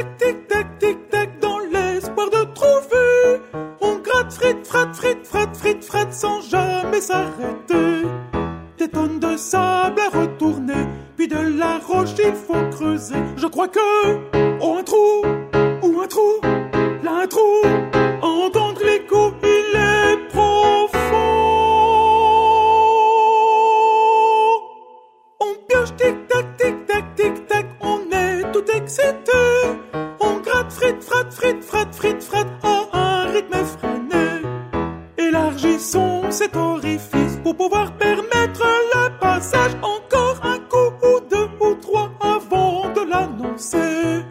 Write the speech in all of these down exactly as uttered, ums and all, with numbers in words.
tic-tac, tic-tac, tic-tac, dans l'espoir de trouver. On gratte, frite, fratte, frite, fratte, frite, fratte, sans jamais s'arrêter. Des tonnes de sable à retourner, puis de la roche il faut creuser. Je crois que, oh un trou, ou un trou, là un trou, entendre l'écho, il est profond. On pioche, tic-tac, tic-tac, tic-tac, on est tout excité. On gratte, frite, fratte, frite, fratte, frite, fratte, à un rythme effréné. Élargissons cet orifice pour pouvoir permettre le passage. Encore un coup ou deux ou trois avant de l'annoncer.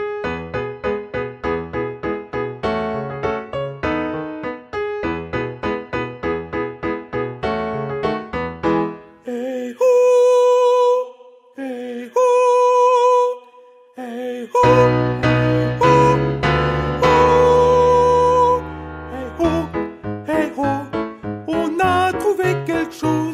Hey ho, hey ho, hey ho, hey ho, hey ho, hey ho. On a trouvé quelque chose.